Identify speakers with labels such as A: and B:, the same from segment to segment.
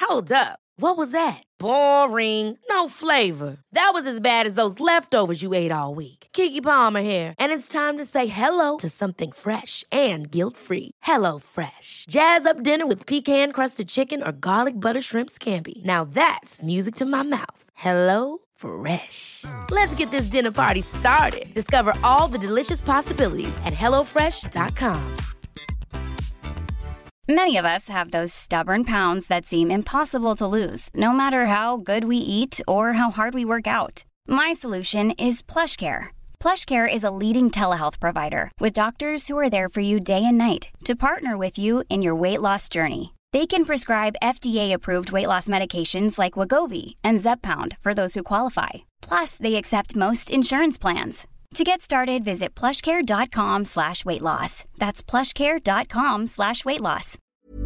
A: Hold up. What was that? Boring. No flavor. That was as bad as those leftovers you ate all week. Keke Palmer here, and it's time to say hello to something fresh and guilt-free. Hello Fresh. Jazz up dinner with pecan-crusted chicken or garlic butter shrimp scampi. Now that's music to my mouth. Hello Fresh. Let's get this dinner party started. Discover all the delicious possibilities at hellofresh.com.
B: Many of us have those stubborn pounds that seem impossible to lose, no matter how good we eat or how hard we work out. My solution is PlushCare. PlushCare is a leading telehealth provider with doctors who are there for you day and night to partner with you in your weight loss journey. They can prescribe FDA-approved weight loss medications like Wegovy and Zepbound for those who qualify. Plus, they accept most insurance plans. To get started, visit plushcare.com/weightloss. That's plushcare.com/weightloss.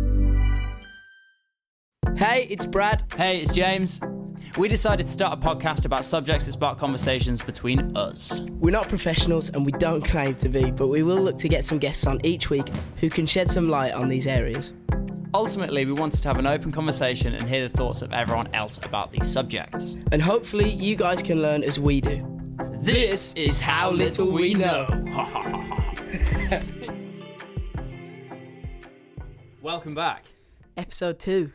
C: Hey, it's Brad.
D: Hey, it's James. We decided to start a podcast about subjects that spark conversations between us.
C: We're not professionals and we don't claim to be, but we will look to get some guests on each week who can shed some light on these areas.
D: Ultimately, we wanted to have an open conversation and hear the thoughts of everyone else about these subjects.
C: And hopefully you guys can learn as we do.
D: This is How Little We Know. Welcome back.
C: Episode 2.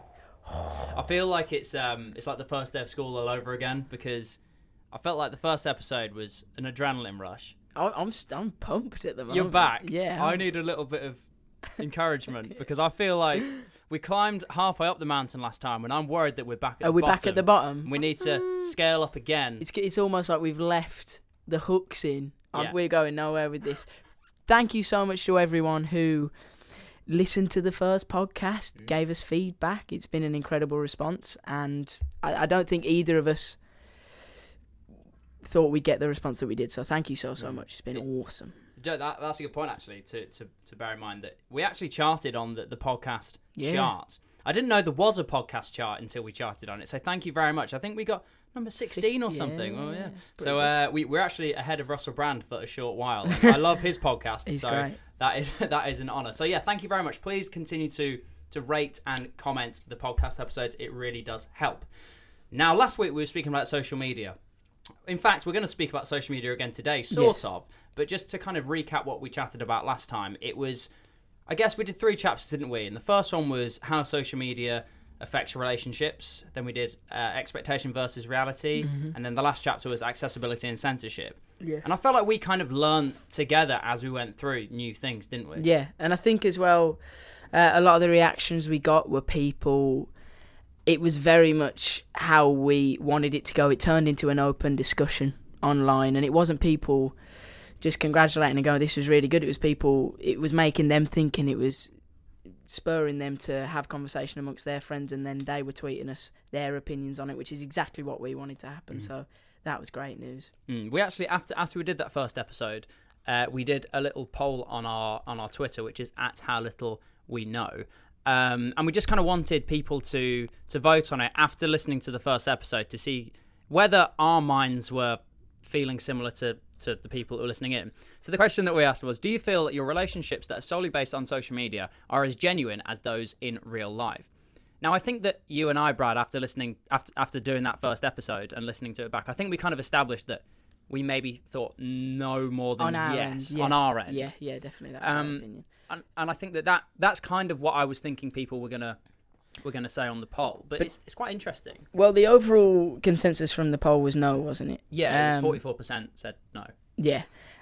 D: I feel like it's like the first day of school all over again, because I felt like the first episode was an adrenaline rush.
C: I'm pumped at the moment.
D: You're back.
C: Yeah.
D: I need a little bit of encouragement because I feel like we climbed halfway up the mountain last time, and I'm worried that we're back at the bottom.
C: Are we back at the bottom?
D: We need to scale up again.
C: It's almost like we've left the hooks in.
D: Yeah.
C: We're going nowhere with this. Thank you so much to everyone who listened to the first podcast, gave us feedback. It's been an incredible response, and I don't think either of us thought we'd get the response that we did. So thank you so much. It's been awesome.
D: That's a good point, actually, to bear in mind that we actually charted on the podcast chart. I didn't know there was a podcast chart until we charted on it, so thank you very much. I think we got number 16 or something. Oh, yeah. So we're actually ahead of Russell Brand for a short while. I love his podcast, so great. That is an honour. So yeah, thank you very much. Please continue to rate and comment the podcast episodes. It really does help. Now, last week we were speaking about social media. In fact, we're going to speak about social media again today, sort of. But just to kind of recap what we chatted about last time, it was, I guess we did 3 chapters, didn't we? And the first one was how social media affects your relationships. Then we did expectation versus reality. Mm-hmm. And then the last chapter was accessibility and censorship. Yeah. And I felt like we kind of learned together as we went through new things, didn't we?
C: Yeah, and I think as well, a lot of the reactions we got were people... It was very much how we wanted it to go. It turned into an open discussion online, and it wasn't people just congratulating and going, this was really good. It was people, it was making them think, and it was spurring them to have conversation amongst their friends, and then they were tweeting us their opinions on it, which is exactly what we wanted to happen. So that was great news.
D: We actually, after we did that first episode, we did a little poll on our Twitter, which is @HowLittleWeKnow. And we just kind of wanted people to vote on it after listening to the first episode to see whether our minds were feeling similar to the people who were listening in. So the question that we asked was, do you feel that your relationships that are solely based on social media are as genuine as those in real life? Now, I think that you and I, Brad, after doing that first episode and listening to it back, I think we kind of established that we maybe thought no more than yes on our end.
C: Yeah, definitely. That's our opinion.
D: And I think that's kind of what I was thinking people were gonna say on the poll, but it's quite interesting.
C: Well, the overall consensus from the poll was no, wasn't it?
D: Yeah, it was 44% said no.
C: Yeah.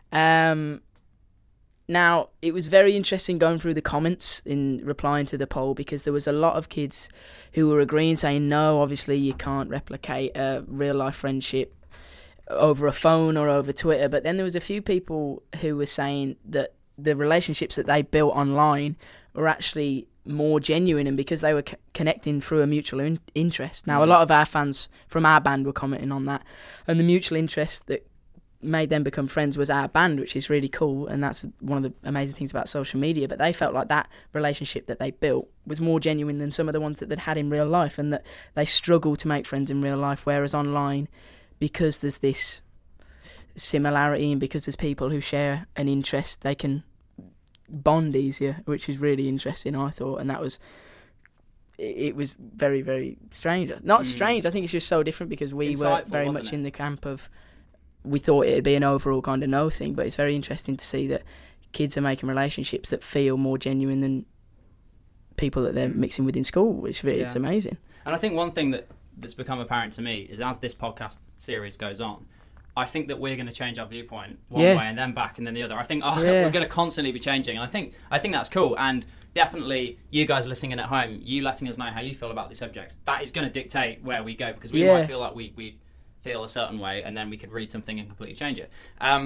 C: Now, it was very interesting going through the comments in replying to the poll, because there was a lot of kids who were agreeing, saying no, obviously you can't replicate a real life friendship over a phone or over Twitter. But then there was a few people who were saying that the relationships that they built online were actually more genuine, and because they were connecting through a mutual interest. Now, a lot of our fans from our band were commenting on that, and the mutual interest that made them become friends was our band, which is really cool, and that's one of the amazing things about social media. But they felt like that relationship that they built was more genuine than some of the ones that they'd had in real life, and that they struggle to make friends in real life, whereas online, because there's this similarity and because there's people who share an interest, they can bond easier, which is really interesting, I thought. And that was it was very, very strange. Not strange, I think it's just so different because we were very much in the camp of, we thought it'd be an overall kind of no thing, but it's very interesting to see that kids are making relationships that feel more genuine than people that they're mixing with in school. It's amazing.
D: And I think one thing that's become apparent to me is as this podcast series goes on, I think that we're going to change our viewpoint one way and then back and then the other. I think we're going to constantly be changing, and I think that's cool. And definitely, you guys listening in at home, you letting us know how you feel about these subjects, that is going to dictate where we go, because we might feel like we feel a certain way, and then we could read something and completely change it.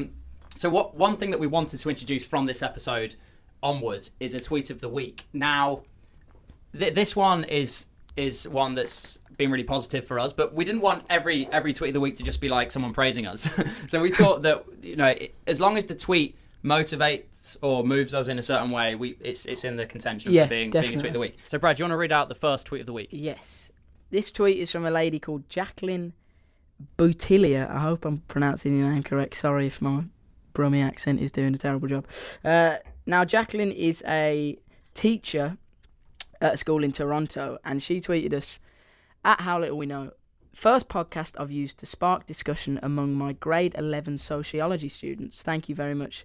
D: So one thing that we wanted to introduce from this episode onwards is a tweet of the week. Now, this one is one that's been really positive for us, but we didn't want every tweet of the week to just be like someone praising us. So we thought that, you know, as long as the tweet motivates or moves us in a certain way, it's in the contention for being a tweet of the week. So Brad, do you want to read out the first tweet of the week?
C: Yes. This tweet is from a lady called Jacqueline Boutilia. I hope I'm pronouncing your name correct. Sorry if my Brummie accent is doing a terrible job. Now, Jacqueline is a teacher at a school in Toronto, and she tweeted us, at How Little We Know, first podcast I've used to spark discussion among my grade 11 sociology students. Thank you very much,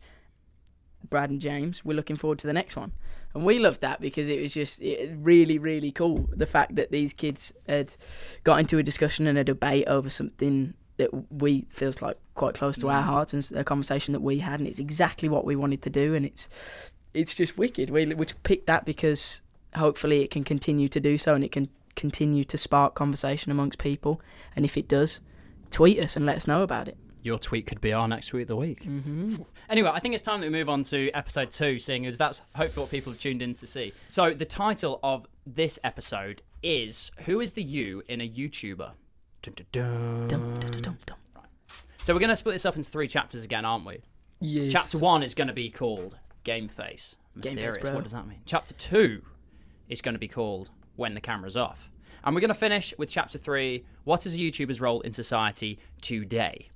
C: Brad and James. We're looking forward to the next one. And we loved that because it was just really, really cool. The fact that these kids had got into a discussion and a debate over something that we feels like quite close to our hearts, and a conversation that we had, and it's exactly what we wanted to do, and it's just wicked. We picked that because hopefully it can continue to do so, and it can continue to spark conversation amongst people. And if it does, tweet us and let us know about it.
D: Your tweet could be our next tweet of the week.
C: Mm-hmm.
D: Anyway, I think it's time that we move on to episode 2, seeing as that's hopefully what people have tuned in to see. So the title of this episode is Who is the You in a YouTuber? Dun, dun, dun.
C: Dum, dum, dum, dum, dum.
D: Right. So we're going to split this up into 3 chapters again, aren't we?
C: Yes.
D: Chapter 1 is going to be called Game Face. Mysterious. What does that mean? Chapter 2 is going to be called When the Camera's Off. And we're going to finish with Chapter 3, What is a YouTuber's Role in Society Today?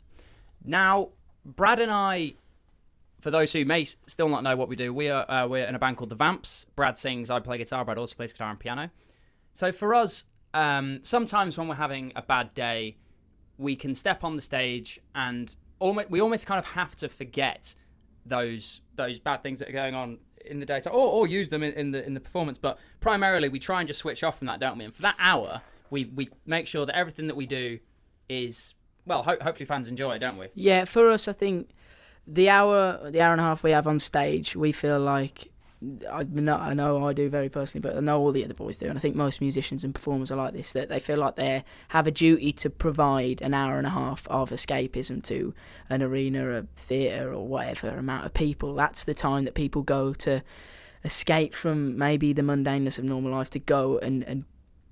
D: Now, Brad and I, for those who may still not know what we do, we're in a band called The Vamps. Brad sings, I play guitar, Brad also plays guitar and piano. So for us, sometimes when we're having a bad day, we can step on the stage and we almost kind of have to forget those bad things that are going on in the day, or use them in the performance. But primarily, we try and just switch off from that, don't we? And for that hour, we make sure that everything that we do is, well, hopefully fans enjoy it, don't we?
C: Yeah, for us, I think the hour and a half we have on stage, we feel like, I know I do very personally, but I know all the other boys do, and I think most musicians and performers are like this, that they feel like they have a duty to provide an hour and a half of escapism to an arena, a theatre, or whatever amount of people. That's the time that people go to escape from maybe the mundaneness of normal life, to go and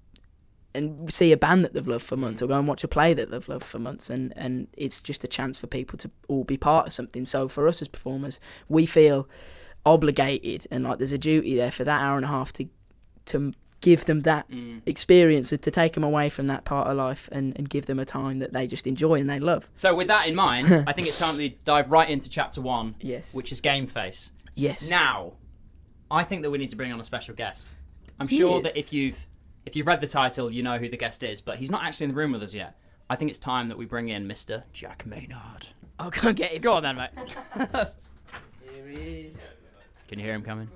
C: see a band that they've loved for months, or go and watch a play that they've loved for months, and it's just a chance for people to all be part of something. So for us as performers, we feel obligated, and like there's a duty there for that hour and a half to give them that experience, to take them away from that part of life and give them a time that they just enjoy and they love.
D: So with that in mind, I think it's time to dive right into Chapter 1,
C: Yes.
D: which is Game Face.
C: Yes.
D: Now, I think that we need to bring on a special guest. I'm sure that if you've read the title, you know who the guest is, but he's not actually in the room with us yet. I think it's time that we bring in Mr. Jack Maynard.
C: I'll go and get him.
D: Go on then, mate.
C: Here he is.
D: Can you hear him coming?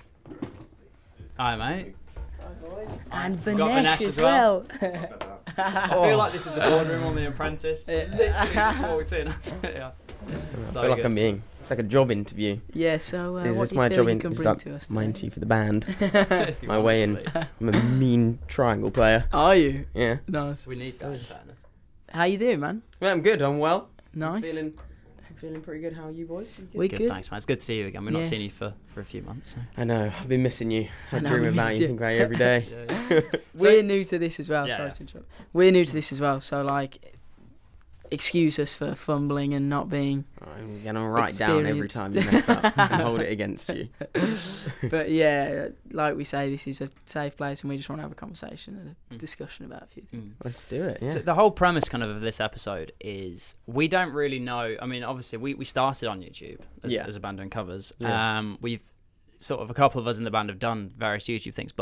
D: Hi, mate.
C: Hi, boys. And
D: We've got
C: Vinesh as well.
D: I feel like this is the boardroom on The Apprentice. Literally just walked in. Yeah.
E: I feel like I'm being... It's like a job interview.
C: Yeah, so
E: Is
C: what
E: this
C: do you
E: my
C: feel
E: job
C: you
E: in?
C: can
E: Is
C: bring
E: that
C: to us
E: my
C: today?
E: interview for the band? My way in. I'm a mean triangle player.
C: Are you?
E: Yeah.
C: Nice.
D: We need that in fairness.
C: How you doing, man?
E: Well, I'm good. I'm well.
C: Nice.
E: I'm feeling pretty good. How are you boys? You good?
C: We
D: Good,
C: good.
D: thanks, man. It's good to see you again. We've not seen you for a few months. So.
E: I know. I've been missing you. I
C: know,
E: dream
C: we
E: about
C: missed
E: you.
C: you.
E: Think about you every day.
C: We're new to this as well.
D: Yeah,
C: Sorry
D: yeah.
C: to interrupt. We're new to this as well, so like, excuse us for fumbling and not being.
E: I'm gonna write down every time you mess up and hold it against you.
C: But yeah, like we say, this is a safe place, and we just want to have a conversation and a discussion about a few things.
E: Let's do it. Yeah.
D: So the whole premise kind of this episode is we don't really know. I mean, obviously we started on YouTube as a band doing covers.
E: Yeah.
D: We've sort of, a couple of us in the band have done various YouTube things, but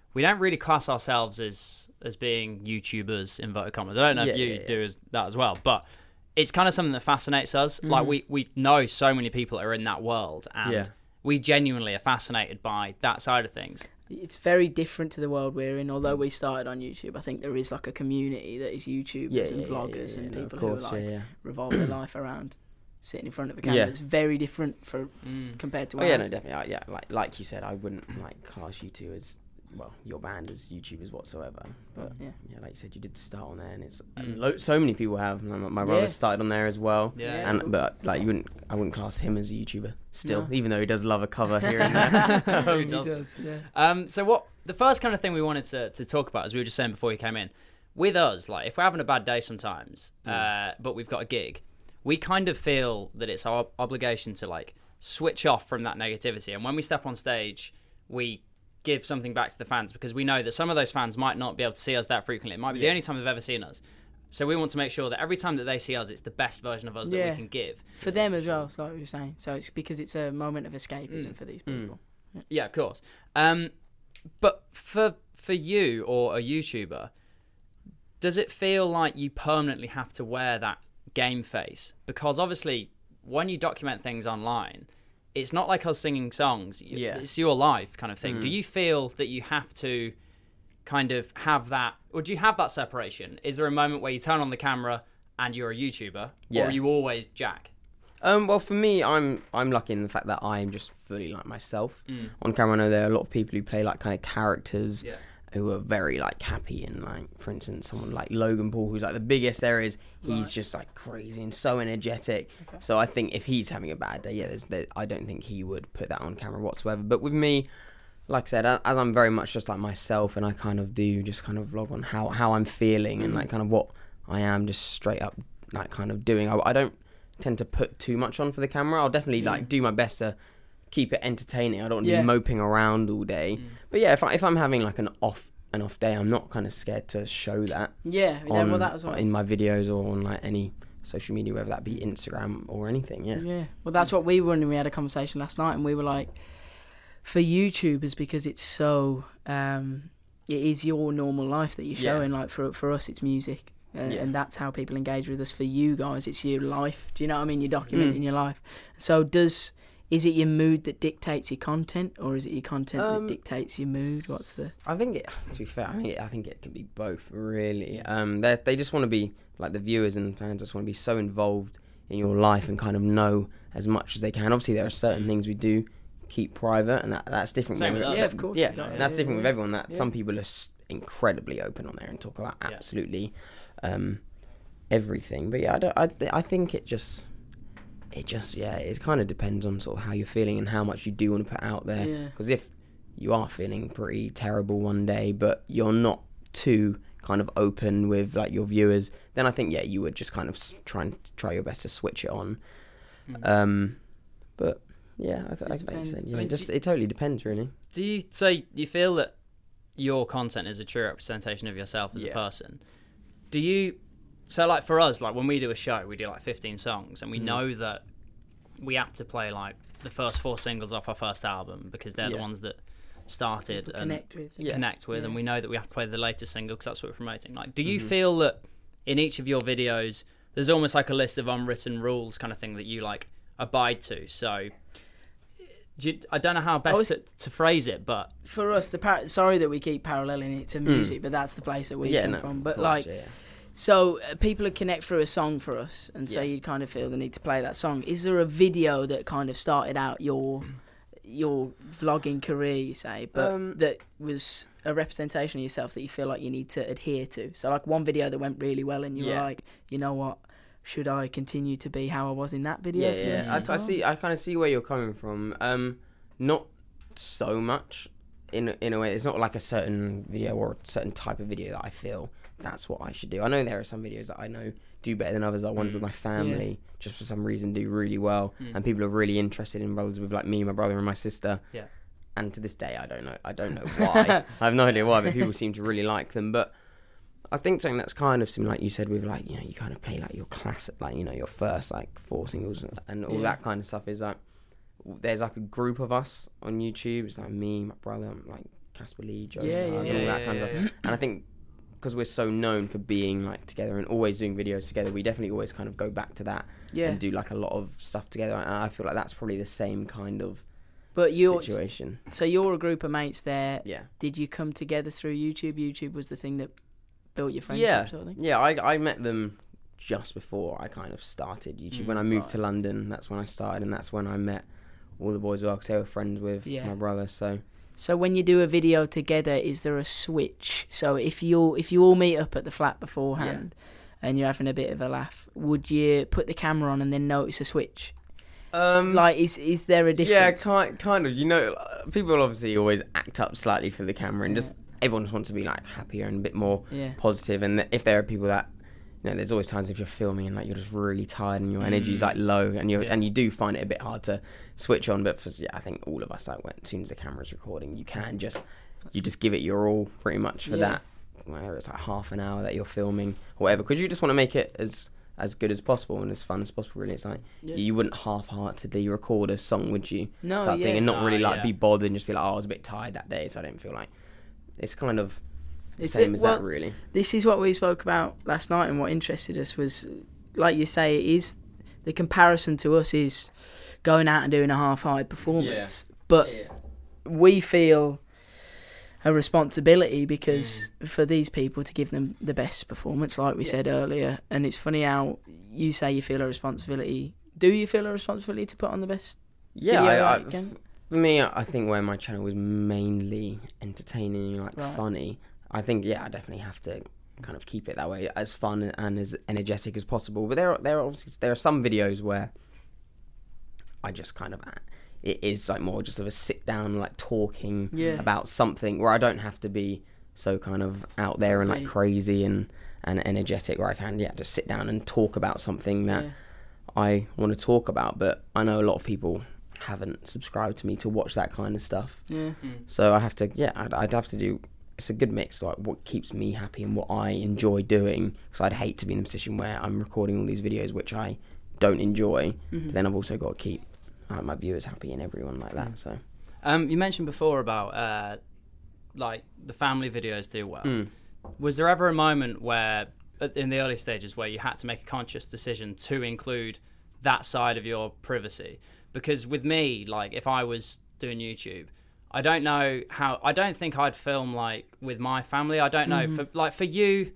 D: we don't really class ourselves as being YouTubers, inverted commas. I don't know if you do that as well, but it's kind of something that fascinates us. Like we know so many people that are in that world, and we genuinely are fascinated by that side of things.
C: It's very different to the world we're in. Although we started on YouTube, I think there is like a community that is YouTubers and vloggers and people who are like revolve their life around sitting in front of a camera. It's very different compared to ours.
E: Yeah, no, definitely. Like you said, I wouldn't like class you two as your band as YouTubers whatsoever. But like you said, you did start on there, and it's so many people have. My brother started on there as well. But like I wouldn't class him as a YouTuber still, even though he does love a cover here and there.
D: He does. So what the first kind of thing we wanted to talk about, as we were just saying before you came in, with us, like if we're having a bad day sometimes, but we've got a gig, we kind of feel that it's our obligation to like switch off from that negativity, and when we step on stage, we give something back to the fans, because we know that some of those fans might not be able to see us that frequently. It might be the only time they've ever seen us. So we want to make sure that every time that they see us, it's the best version of us that we can give.
C: For them as well, so like we were saying. So it's because it's a moment of escapism for these people.
D: Yeah, of course. But for you or a YouTuber, does it feel like you permanently have to wear that game face? Because obviously, when you document things online, it's not like us singing songs. It's your life kind of thing. Do you feel that you have to kind of have that, or do you have that separation? Is there a moment where you turn on the camera and you're a YouTuber, or are you always Jack?
E: Well, for me, I'm lucky in the fact that I'm just fully like myself on camera. I know there are a lot of people who play like kind of characters who are very like happy, and like for instance someone like Logan Paul, who's like the biggest there is, he's just like crazy and so energetic. So I think if he's having a bad day, I don't think he would put that on camera whatsoever. But with me, like I said, as I'm very much just like myself, and I kind of do just kind of vlog on how I'm feeling and like kind of what I am just straight up like kind of doing. I don't tend to put too much on for the camera. I'll definitely like do my best to keep it entertaining. I don't want to be moping around all day. But yeah, if I'm having like an off day, I'm not kind of scared to show that.
C: Well, that was what
E: in my videos or on like any social media, whether that be Instagram or anything.
C: Well, that's what we were when we had a conversation last night, and we were like, for YouTubers, because it's so it is your normal life that you're showing. Like for us, it's music. And that's how people engage with us. For you guys, it's your life. Do you know what I mean? You're documenting your life. So is it your mood that dictates your content, or is it your content that dictates your mood? What's the?
E: I think to be fair, I think it can be both, really. They just want to be like, the viewers and fans just want to be so involved in your life and kind of know as much as they can. Obviously, there are certain things we do keep private, and that's different.
D: Same with us.
C: Yeah, of course.
E: That's different with everyone. That some people are incredibly open on there and talk about absolutely everything. But I think it kind of depends on sort of how you're feeling and how much you do want to put out there. Because if you are feeling pretty terrible one day, but you're not too kind of open with like your viewers, then I think you would just kind of try your best to switch it on. But yeah, like you said, it totally depends, really.
D: Do you feel that your content is a true representation of yourself as a person? Do you? So like for us, like when we do a show, we do like 15 songs, and we know that we have to play like the first 4 singles off our first album, because they're the ones that started
C: people
D: and
C: connect with,
D: and we know that we have to play the latest single because that's what we're promoting. Like, do you feel that in each of your videos there's almost like a list of unwritten rules kind of thing that you like abide to? So I don't know how best to phrase it, but
C: for us, sorry that we keep paralleling it to music, but that's the place that we come from. But course, so people would connect through a song for us, and so you'd kind of feel the need to play that song. Is there a video that kind of started out your vlogging career, you say, but that was a representation of yourself that you feel like you need to adhere to? So like one video that went really well, and you were like, you know what, should I continue to be how I was in that video?
E: I kind of see where you're coming from. Not so much in a way. It's not like a certain video or a certain type of video that I feel that's what I should do. I know there are some videos that I know do better than others. Like ones with my family, just for some reason do really well, and people are really interested in roles with like me, my brother, and my sister. Yeah. And to this day, I don't know why. I have no idea why, but people seem to really like them. But I think something that's kind of similar, like you said, with like, you kind of play like your classic, like, your first like 4 singles and all that kind of stuff, is like there's like a group of us on YouTube. It's like me, my brother, like Casper Lee, Joe
C: Yeah,
E: Sard,
C: yeah,
E: and all that
D: yeah,
E: kind of
D: yeah,
E: stuff. And I think because we're so known for being like together and always doing videos together, we definitely always kind of go back to that and do like a lot of stuff together. And I feel like that's probably the same kind of situation.
C: So you're a group of mates there.
E: Yeah.
C: Did you come together through YouTube? YouTube was the thing that built your friendship, sort of thing?
E: Yeah, I met them just before I kind of started YouTube. When I moved to London, that's when I started, and that's when I met all the boys as well, because they were friends with my brother. So
C: when you do a video together, is there a switch? So if you all meet up at the flat beforehand and you're having a bit of a laugh, would you put the camera on and then notice a switch? Like, is there a difference?
E: Yeah, kind of. You know, people obviously always act up slightly for the camera, and just everyone just wants to be like happier and a bit more positive. And if there are people that, you know, there's always times if you're filming and like you're just really tired and your energy's like low, and you do find it a bit hard to switch on. But I think all of us, like, as soon as the camera's recording, you just give it your all pretty much for that. Whether it's like half an hour that you're filming or whatever, because you just want to make it as good as possible and as fun as possible. Really, it's like you wouldn't half-heartedly record a song, would you?
C: No,
E: type thing, and not really like be bothered and just be like, oh, I was a bit tired that day, so I didn't feel like. It's kind of the same as that, really. This
C: is what we spoke about last night, and what interested us was, like you say, it is the comparison to us is going out and doing a half-hearted performance, but we feel a responsibility because for these people to give them the best performance, like we said earlier. And it's funny how you say you feel a responsibility. Do you feel a responsibility to put on the best?
E: Yeah, for me, I think where my channel was mainly entertaining, like funny, I think I definitely have to kind of keep it that way, as fun and as energetic as possible. But there are some videos where I just kind of it is like more just of a sit down, like talking about something where I don't have to be so kind of out there and like crazy and energetic, where I can just sit down and talk about something that I want to talk about. But I know a lot of people haven't subscribed to me to watch that kind of stuff. So I have to I'd have to do, it's a good mix, like what keeps me happy and what I enjoy doing, because I'd hate to be in the position where I'm recording all these videos which I don't enjoy, but then I've also got to keep my viewers happy and everyone like that. So
D: you mentioned before about like the family videos do well. Was there ever a moment where in the early stages where you had to make a conscious decision to include that side of your privacy? Because with me, like, if I was doing YouTube, I don't think I'd film like with my family. I don't know. For you,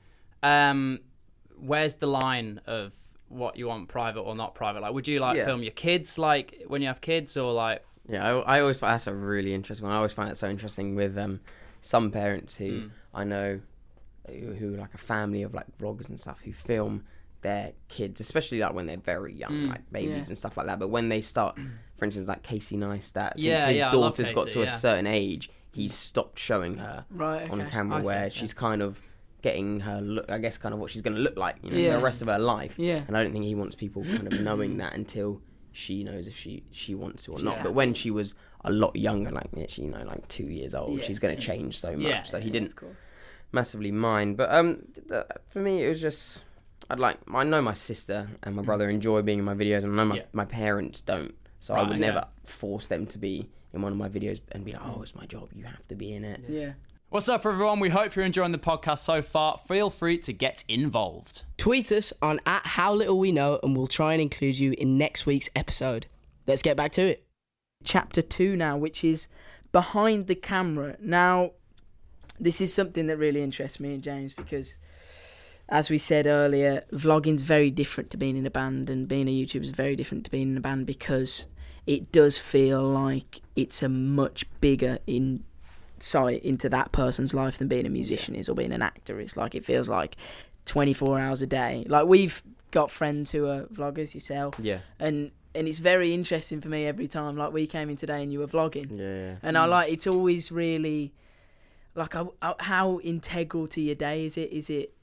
D: where's the line of what you want private or not private? Like, would you film your kids like when you have kids, or like?
E: Yeah, I always find that's a really interesting one. I always find it so interesting with some parents who I know who like a family of like vloggers and stuff who film their kids, especially like when they're very young, like babies and stuff like that. But when they start, for instance, like Casey Neistat, since his daughter's got to a certain age, he's stopped showing her on camera, where she's kind of getting her look, I guess, kind of what she's going to look like, you know, for the rest of her life. And I don't think he wants people kind of knowing that until she knows if she wants to or not. But when she was a lot younger, like she, you know, like 2 years old, she's going to change so much. So he didn't massively mind. But for me, it was just, I know my sister and my brother enjoy being in my videos, and I know my parents don't. So I would never force them to be in one of my videos and be like, oh, it's my job, you have to be in it.
D: What's up, everyone? We hope you're enjoying the podcast so far. Feel free to get involved.
C: Tweet us on @HowLittleWeKnow and we'll try and include you in next week's episode. Let's get back to it. Chapter 2 now, which is behind the camera. Now, this is something that really interests me and James, because as we said earlier, vlogging's very different to being in a band, and being a YouTuber is very different to being in a band, because it does feel like it's a much bigger insight into that person's life than being a musician is, or being an actor is. Like, it feels like 24 hours a day. Like, we've got friends who are vloggers, yourself, and it's very interesting for me every time. Like, we came in today and you were vlogging, and I like, it's always really like, how integral to your day is it?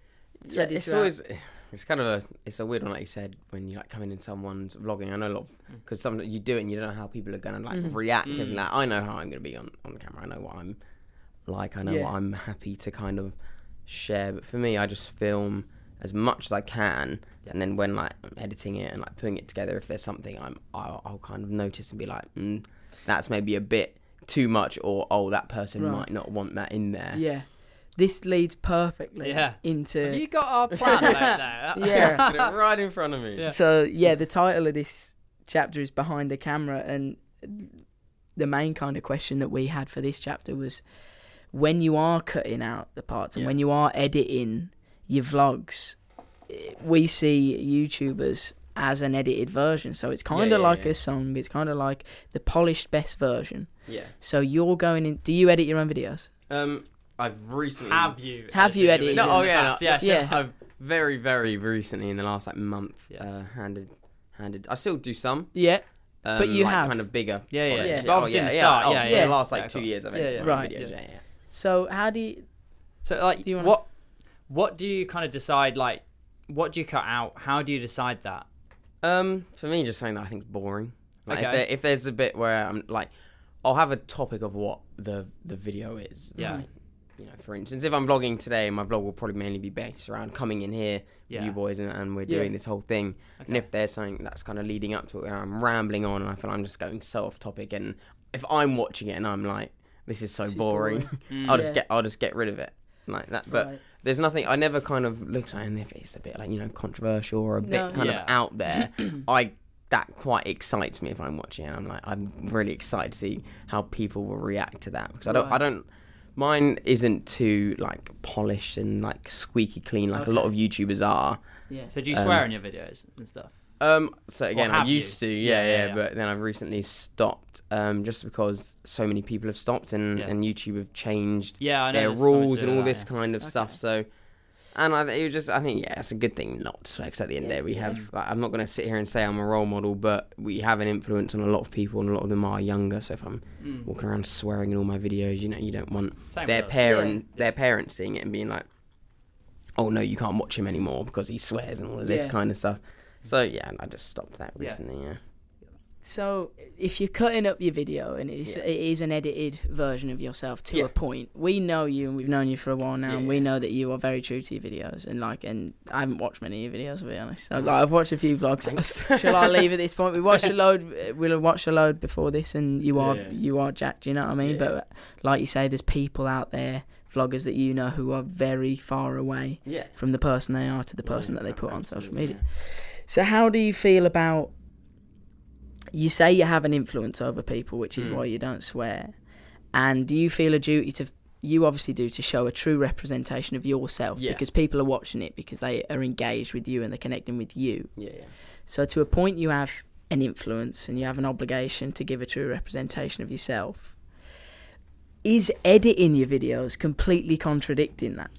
E: It's always, it's kind of it's a weird one, like you said, when you like coming in someone's vlogging. I know a lot, because sometimes you do it and you don't know how people are gonna like react. And like, I know how I'm gonna be on the camera. I know what I'm like. I know what I'm happy to kind of share. But for me, I just film as much as I can, and then when like I'm editing it and like putting it together, if there's something I'll kind of notice and be like, that's maybe a bit too much, or that person might not want that in there.
C: Yeah. This leads perfectly into...
D: Have you got our plan there?
C: Yeah.
E: Put it right in front of me.
D: Yeah.
C: So, yeah, the title of this chapter is Behind the Camera, and the main kind of question that we had for this chapter was, when you are cutting out the parts and when you are editing your vlogs, we see YouTubers as an edited version. So it's kind of like a song. It's kind of like the polished best version.
E: Yeah.
C: So you're going in... Do you edit your own videos?
E: I've recently...
C: Have you edited?
E: No, oh yeah,
C: Yeah.
E: I've very, very recently, in the last like month, handed. I still do some.
C: Yeah. But you
E: like
C: have
E: kind of bigger.
C: Yeah.
D: But obviously in the start,
E: for the last like 2 years, I've edited my videos. Yeah.
C: So how do you...
D: So like, what do you kind of decide? Like, what do you cut out? How do you decide that?
E: For me, just something that I think is boring. Like if there's a bit where I'm like, I'll have a topic of what the video is.
D: Yeah.
E: Like, you know, for instance, if I'm vlogging today, my vlog will probably mainly be based around coming in here with you boys and we're doing this whole thing. Okay. And if there's something that's kind of leading up to it where I'm rambling on and I feel I'm just going so off topic, and if I'm watching it and I'm like, this is so boring, I'll just get rid of it like that. But there's nothing. I never kind of look at it, and if it's a bit like, you know, controversial or a bit kind of out there, that quite excites me if I'm watching it. I'm really excited to see how people will react to that, because I don't. Mine isn't too like polished and like squeaky clean like a lot of YouTubers are.
C: Yeah.
D: So do you swear in your videos and stuff?
E: So again, I used to, but then I've recently stopped, just because so many people have stopped and YouTube have changed their rules and all this kind of stuff. So, and I think it's a good thing not to swear, because at the end of the day we have, like, I'm not going to sit here and say I'm a role model, but we have an influence on a lot of people, and a lot of them are younger. So if I'm walking around swearing in all my videos, you know, you don't want their parents seeing it and being like, oh no, you can't watch him anymore because he swears and all of this kind of stuff. So yeah, I just stopped that recently. Yeah.
C: So if you're cutting up your video and it is an edited version of yourself to a point, we know you and we've known you for a while now, and we know that you are very true to your videos. And I haven't watched many of your videos, to be honest. So, like, I've watched a few vlogs. Shall I leave at this point? We watched a load. We'll have watched a load before this, and you are jacked. You know what I mean? But like you say, there's people out there, vloggers that you know, who are very far away from the person they are to the person that they put on social media. So how do you feel about... You say you have an influence over people, which is why you don't swear. And do you feel a duty to... You obviously do, to show a true representation of yourself, because people are watching it because they are engaged with you and they're connecting with you. Yeah. So to a point, you have an influence and you have an obligation to give a true representation of yourself. Is editing your videos completely contradicting that?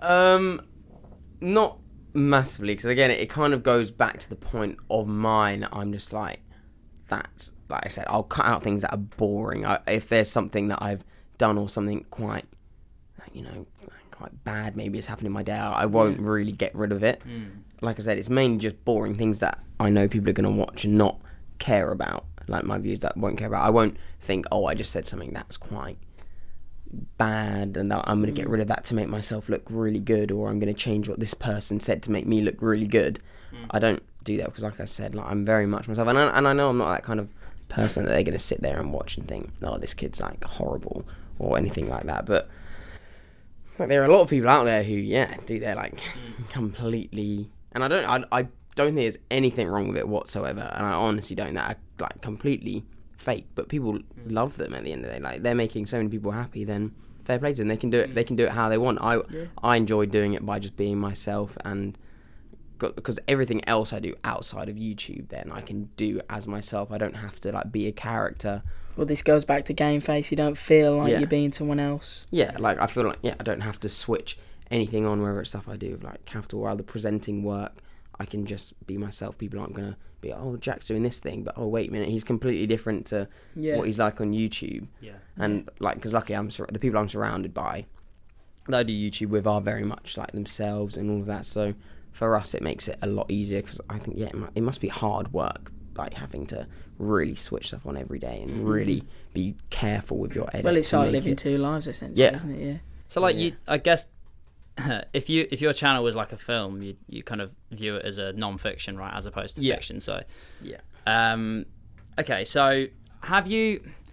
E: Not massively, because again, it kind of goes back to the point of mine. I'm just like... That's, like I said, I'll cut out things that are boring. If there's something that I've done or something quite, you know, quite bad maybe it's happened in my day, I won't really get rid of it. Like I said, it's mainly just boring things that I know people are going to watch and not care about, like my views that won't care about. I won't think, oh, I just said something that's quite bad and I'm going to get rid of that to make myself look really good, or I'm going to change what this person said to make me look really good. I don't do that, because like I said, like, I'm very much myself, and I know I'm not that kind of person that they're going to sit there and watch and think, oh, this kid's like horrible or anything like that. But like, there are a lot of people out there who do their like completely, and I don't think there's anything wrong with it whatsoever, and I honestly don't, that are like completely fake, but people love them at the end of the day. Like, they're making so many people happy, then fair play to them. They can do it. They can do it how they want. I enjoy doing it by just being myself, and because everything else I do outside of YouTube, then I can do as myself. I don't have to like be a character.
C: Well, this goes back to game face. You don't feel like you're being someone else.
E: Yeah, like I feel like I don't have to switch anything on, whether it's stuff I do with like Capital or other presenting work. I can just be myself. People aren't gonna be, oh, Jack's doing this thing, but oh, wait a minute, he's completely different to what he's like on YouTube. Yeah, and like, because luckily the people I'm surrounded by that I do YouTube with are very much like themselves and all of that. So for us, it makes it a lot easier, because I think it must be hard work, like having to really switch stuff on every day and really be careful with your edit.
C: Well, it's like living two lives essentially, isn't it? Yeah.
D: So like you, I guess, if your channel was like a film, you kind of view it as a non-fiction, right, as opposed to fiction. So okay, so have you?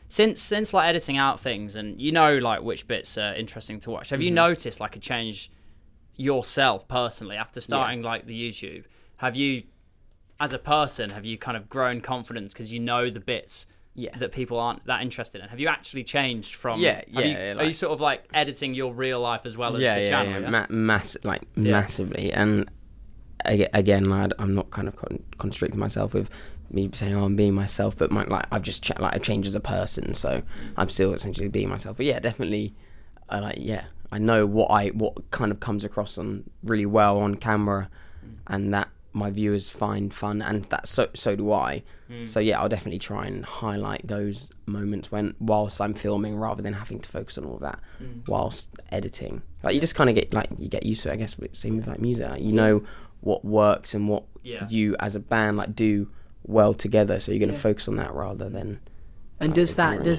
D: since like editing out things, and you know like which bits are interesting to watch. Have you noticed like a change yourself personally after starting like the YouTube? Have you, as a person, have you kind of grown confidence because you know the bits that people aren't that interested in? Have you actually changed from? Are you sort of like editing your real life as well as the channel?
E: Massively. And again, lad, I'm not kind of constricting myself with me saying, "Oh, I'm being myself," but I've just I've changed as a person, so I'm still essentially being myself. But yeah, definitely, I know what kind of comes across on really well on camera, and that my viewers find fun, and that so do I. So yeah, I'll definitely try and highlight those moments whilst I'm filming, rather than having to focus on all of that whilst editing. Like you just kind of get used to it, I guess. Same with like music, like, you know what works and what you as a band like do well together, so you're going to focus on that rather than.
C: And does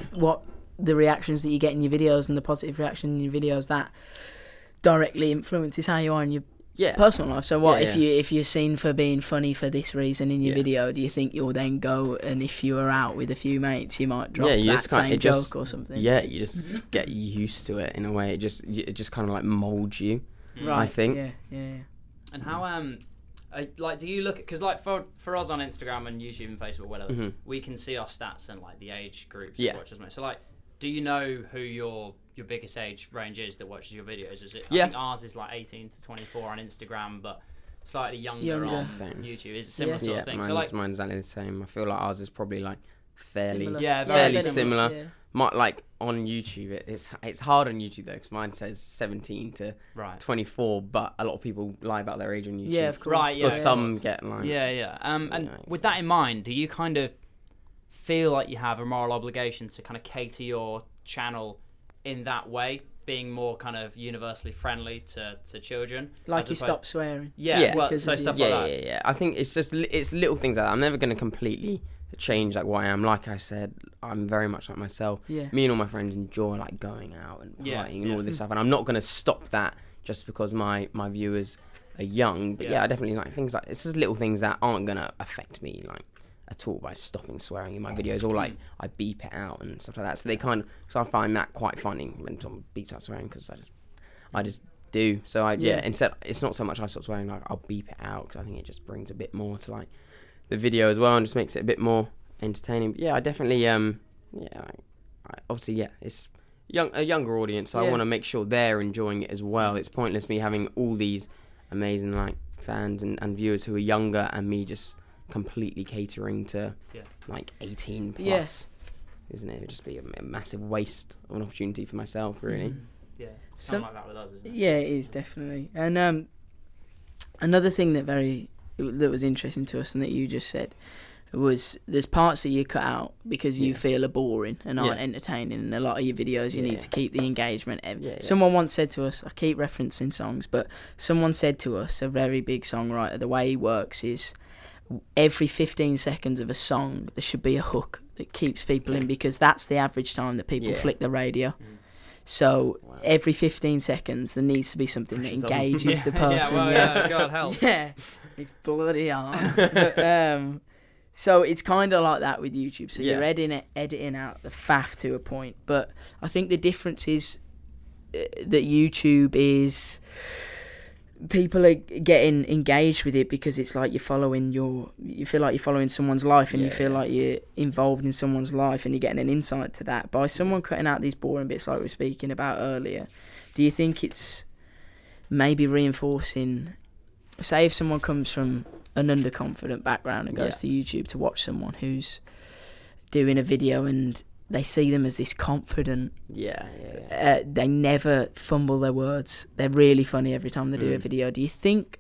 C: the reactions that you get in your videos and the positive reaction in your videos, that directly influences how you are in your personal life? So what if you're seen for being funny for this reason in your video, do you think you'll then go, and if you were out with a few mates you might drop same joke or something?
E: Yeah, you just get used to it in a way. It just kind of like molds you, right? I think.
C: Yeah.
D: And how like, do you look at, because like for us on Instagram and YouTube and Facebook, whatever, we can see our stats and like the age groups that watch us. So like, do you know who your biggest age range is that watches your videos? Is it? I think ours is like 18 to 24 on Instagram, but slightly younger on YouTube. Is a similar sort of thing.
E: Mine's exactly the same. I feel like ours is probably like fairly
C: similar.
E: Yeah. Like on YouTube, it's hard on YouTube though, because mine says 17 to 24, but a lot of people lie about their age on YouTube.
C: Yeah, of course.
D: Right,
E: or some get like
D: and with that in mind, do you kind of feel like you have a moral obligation to kind of cater your channel in that way, being more kind of universally friendly to children?
C: Like you stop swearing.
D: Well, so stuff like that.
E: Yeah. I think it's little things like that. I'm never going to completely change like what I am. Like I said, I'm very much like myself. Me and all my friends enjoy like going out and partying and all this stuff, and I'm not going to stop that just because my viewers are young. But I definitely like things like, it's just little things that aren't going to affect me like at all by stopping swearing in my videos, or like I beep it out and stuff like that. So I find that quite funny when someone beeps out swearing, because I just do. So instead, it's not so much I stop swearing, like I'll beep it out, because I think it just brings a bit more to like the video as well, and just makes it a bit more entertaining. But I definitely obviously it's a younger audience, so I want to make sure they're enjoying it as well. It's pointless me having all these amazing like fans and viewers who are younger, and me just completely catering to like 18 plus, isn't it? It'd just be a massive waste of an opportunity for myself, really.
D: Something like that with us, isn't it?
C: It is definitely. And another thing that was interesting to us and that you just said was, there's parts that you cut out because you feel are boring and aren't entertaining, and a lot of your videos you need to keep the engagement. Someone once said to us, I keep referencing songs, but someone said to us, a very big songwriter, the way he works is every 15 seconds of a song there should be a hook that keeps people in, because that's the average time that people flick the radio. So every 15 seconds there needs to be something that engages the person.
D: God help.
C: It's bloody hard. So it's kind of like that with YouTube. So you're editing out the faff to a point, but I think the difference is that YouTube is, people are getting engaged with it because it's like you feel like you're following someone's life, and you feel like you're involved in someone's life, and you're getting an insight to that by someone cutting out these boring bits like we were speaking about earlier. Do you think it's maybe reinforcing, say if someone comes from an underconfident background and goes to YouTube to watch someone who's doing a video, and they see them as this confident, they never fumble their words, they're really funny every time they do a video. Do you think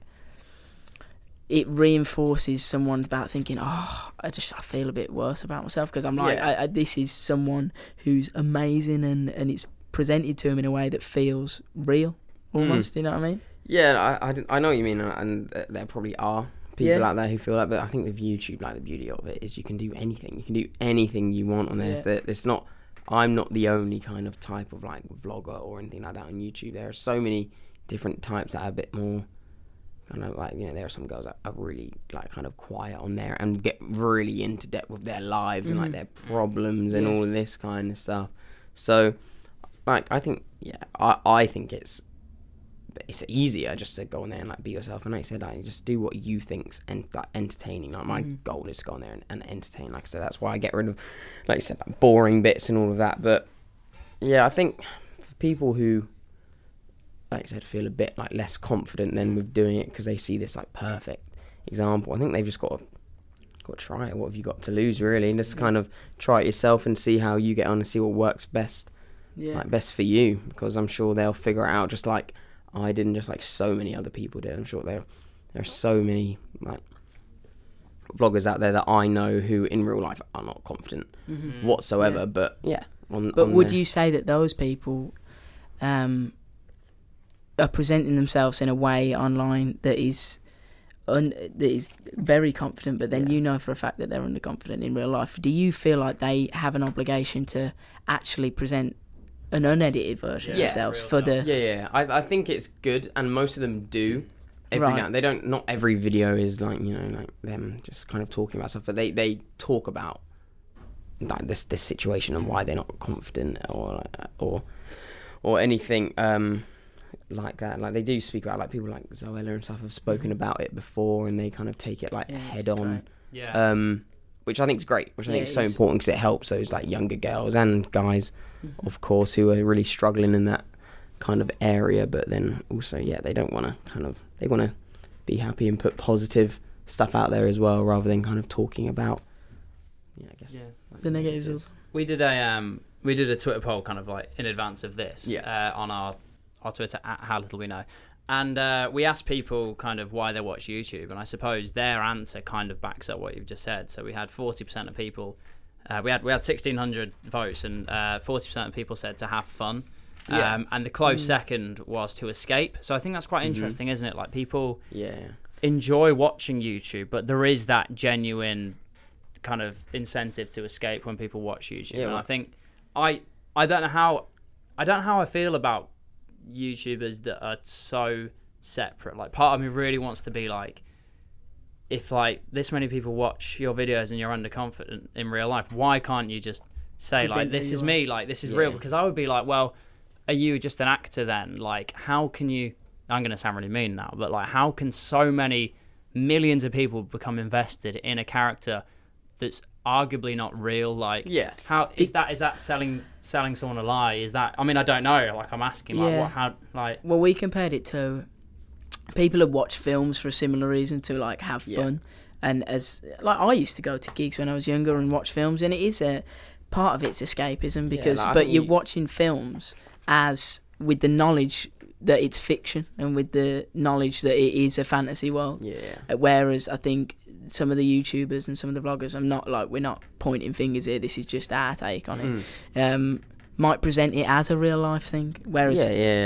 C: it reinforces someone about thinking, I feel a bit worse about myself because I'm like, this is someone who's amazing, and it's presented to him in a way that feels real almost? You know what I mean?
E: I know what you mean, and there probably are people out there who feel that, but I think with YouTube, like, the beauty of it is you can do anything. You can do anything you want on this. It's not, I'm not the only kind of type of like vlogger or anything like that on YouTube. There are so many different types that are a bit more kind of like, there are some girls that are really like kind of quiet on there and get really into depth with their lives and like their problems and all of this kind of stuff. So like I think I think it's easier just to go on there and like be yourself, and like I said, like just do what you think's like entertaining. Like my goal is to go on there and entertain. Like I said, that's why I get rid of, like I said, like boring bits and all of that. But yeah, I think for people who, like I said, feel a bit like less confident then with doing it because they see this like perfect example, I think they've just got to try it. What have you got to lose, really? And just kind of try it yourself and see how you get on and see what works best, like best for you. Because I'm sure they'll figure it out just like I did, and just like so many other people did. I'm sure there are so many like vloggers out there that I know who in real life are not confident whatsoever. But yeah,
C: would you say that those people are presenting themselves in a way online that is very confident, but then you know for a fact that they're underconfident in real life? Do you feel like they have an obligation to actually present an unedited version of themselves for the...
E: I think it's good, and most of them do. Not every video is like, like them just kind of talking about stuff, but they talk about like this situation and why they're not confident or anything like that. Like they do speak about, like people like Zoella and stuff have spoken about it before, and they kind of take it like head on. Which I think is great, which I think is so important because it helps those like younger girls and guys, of course, who are really struggling in that kind of area. But then also, they don't want to they want to be happy and put positive stuff out there as well, rather than kind of talking about, like
C: the negatives.
D: We did a Twitter poll kind of like in advance of this on our Twitter at How Little We Know. And we asked people kind of why they watch YouTube, and I suppose their answer kind of backs up what you've just said. So we had 40% of people, we had 1,600 votes, and 40% of people said to have fun, and the close second was to escape. So I think that's quite interesting, isn't it? Like people enjoy watching YouTube, but there is that genuine kind of incentive to escape when people watch YouTube. And I think I don't know how I feel about YouTubers that are so separate. Like part of me really wants to be like, if like this many people watch your videos and you're underconfident in real life, why can't you just say like, this is me, like this is real? Because I would be like, well, are you just an actor then? Like how can you, I'm going to sound really mean now, but like how can so many millions of people become invested in a character that's arguably not real? Like how is that selling someone a lie? Is that, I mean, I don't know, like I'm asking
C: well, we compared it to people who watch films for a similar reason, to like have fun. And as like I used to go to gigs when I was younger and watch films, and it is a part of it's escapism because you're watching films as with the knowledge that it's fiction and with the knowledge that it is a fantasy world. Whereas I think some of the YouTubers and some of the vloggers, we're not pointing fingers here, this is just our take on it, might present it as a real life thing, whereas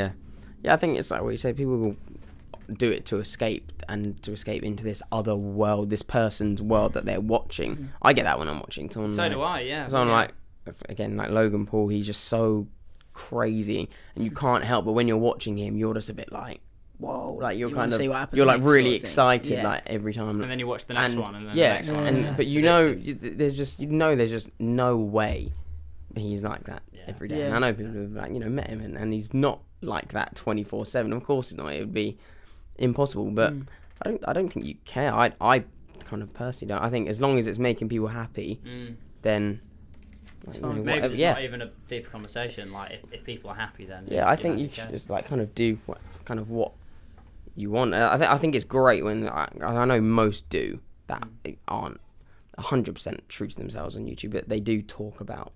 E: I think it's like what you say, people will do it to escape into this other world, this person's world that they're watching. I get that when I'm watching someone.
D: So do I,
E: someone like, again, like Logan Paul, he's just so crazy, and you can't help but when you're watching him, you're just a bit like, whoa, like you're kind of, you're like really excited like every time,
D: and then you watch the next one, and then the next one,
E: but there's just no way he's like that every day. And I know people who've like met him, and he's not like that 24/7. Of course, it's not. It would be impossible. But I don't think you care. I kind of personally don't. I think as long as it's making people happy, then
C: it's fine.
D: Maybe it's not even a deeper conversation. Like if people are happy, then
E: I think you should just like kind of do what you want. I think it's great when I know most do that aren't 100% true to themselves on YouTube, but they do talk about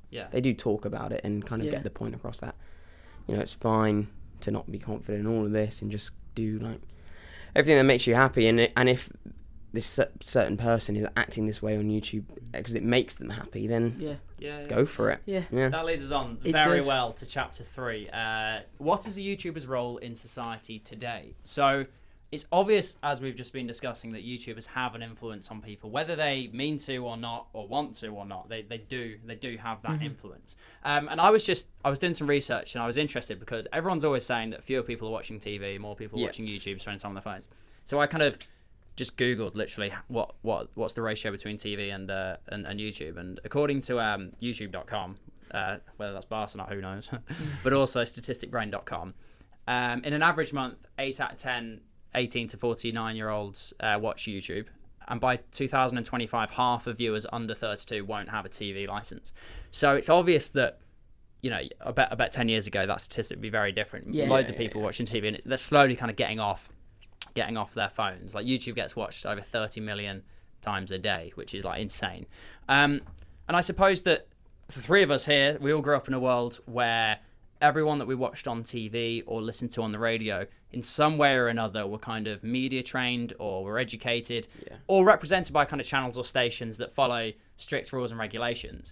E: it and kind of get the point across that it's fine to not be confident in all of this and just do like everything that makes you happy. And if this certain person is acting this way on YouTube because it makes them happy, then go for it.
D: That leads us on very well to chapter 3. What is the YouTuber's role in society today? So it's obvious, as we've just been discussing, that YouTubers have an influence on people, whether they mean to or not, or want to or not. They do have that influence. And I was doing some research, and I was interested because everyone's always saying that fewer people are watching TV, more people are watching YouTube, spending time on their phones. So I kind of just Googled literally what's the ratio between TV and YouTube, and according to YouTube.com, whether that's biased or not, who knows, but also statisticbrain.com, in an average month, 8 out of 10 18 to 49-year-olds watch YouTube, and by 2025, half of viewers under 32 won't have a TV license. So it's obvious that, you know, I bet 10 years ago that statistic would be very different. Loads of people watching TV, and they're slowly kind of getting off their phones. Like YouTube gets watched over 30 million times a day, which is like insane. And I suppose that the three of us here, we all grew up in a world where everyone that we watched on TV or listened to on the radio, in some way or another, were kind of media trained or were educated or represented by kind of channels or stations that follow strict rules and regulations.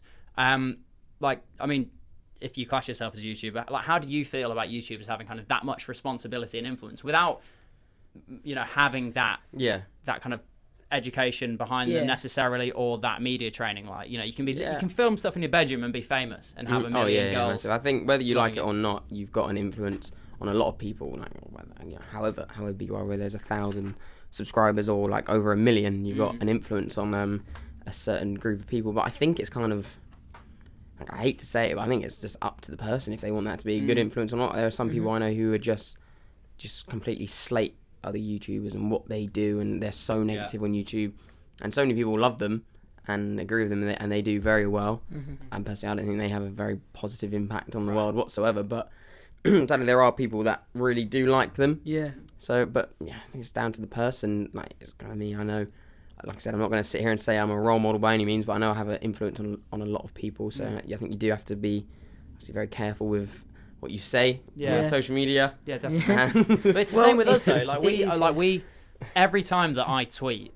D: Like, I mean, if you class yourself as a YouTuber, like, how do you feel about YouTubers having kind of that much responsibility and influence without, you know, having that kind of education behind them necessarily, or that media training? Like, you know, you can film stuff in your bedroom and be famous and have a million girls.
E: I think whether you like it or not, you've got an influence on a lot of people. Like, you know, however you are, whether there's 1,000 subscribers or like over 1 million, you've got an influence on a certain group of people. But I think it's kind of, like, I hate to say it, but I think it's just up to the person if they want that to be a good influence or not. There are some people I know who are just completely slate other YouTubers and what they do, and they're so negative on YouTube, and so many people love them and agree with them, and they do very well. And personally, I don't think they have a very positive impact on the world whatsoever, but sadly there are people that really do like them. So, but yeah, I think it's down to the person. Like, it's kind of me. I know, like I said, I'm not going to sit here and say I'm a role model by any means, but I know I have an influence on a lot of people. So I think you do have to be obviously very careful with what you say on social media. Yeah,
D: definitely. But it's the same with us though. Like we every time that I tweet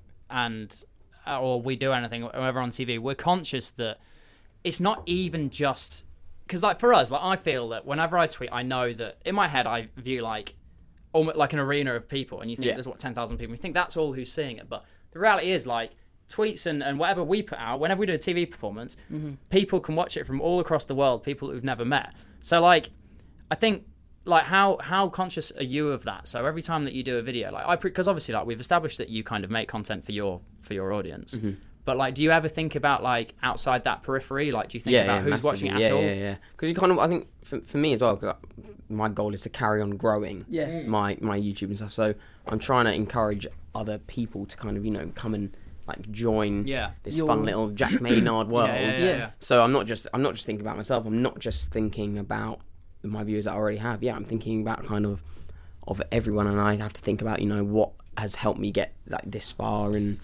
D: or we do anything, or ever on TV, we're conscious that it's not even just because, like, for us, like, I feel that whenever I tweet, I know that in my head I view like almost like an arena of people, and you think there's 10,000 people. You think that's all who's seeing it, but the reality is, like, tweets and whatever we put out, whenever we do a TV performance, people can watch it from all across the world, people that we've never met. So, like, I think, like, how conscious are you of that? So every time that you do a video, like, because obviously, like, we've established that you kind of make content for your audience, but, like, do you ever think about, like, outside that periphery? Like, do you think about who's watching it at all?
E: Yeah. Because you kind of, I think for me as well, cause my goal is to carry on growing my YouTube and stuff. So I'm trying to encourage other people to kind of, you know, come and, like, join this fun little Jack Maynard world. So I'm not just thinking about myself. I'm not just thinking about my viewers that I already have. I'm thinking about kind of everyone, and I have to think about, you know, what has helped me get, like, this far and